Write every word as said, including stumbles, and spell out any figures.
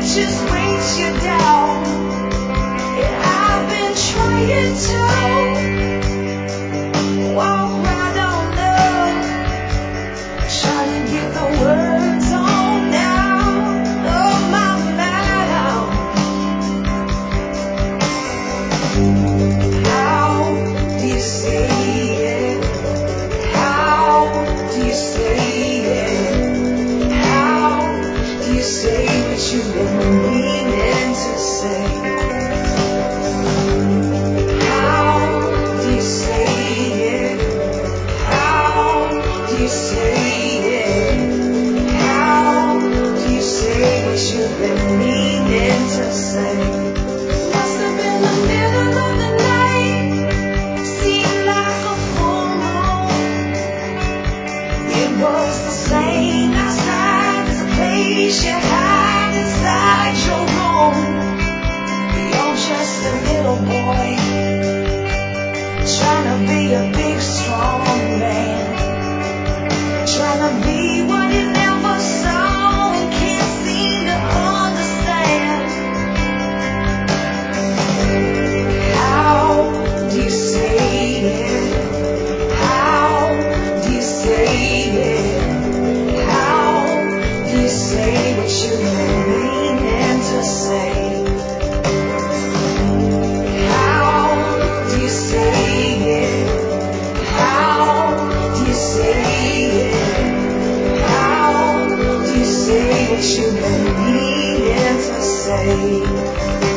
just weighs you down. And I've been trying to walk right on up, trying to get the words on out of my mouth. How do you say it? How do you say it? How do you say what you've been meaning to say? How do you say it? How do you say it? How do you say what you've been meaning to say? Must have been the middle of the night, seemed like a full moon. It was the same outside as a place you hide inside your room. You're just a little boy, trying to be a big strong man, trying to be what you never saw and can't seem to understand. How do you say it? How do you say it? How do you say what you've been meaning to say? How do you say it? How do you say it? How do you say what you've been meaning to say?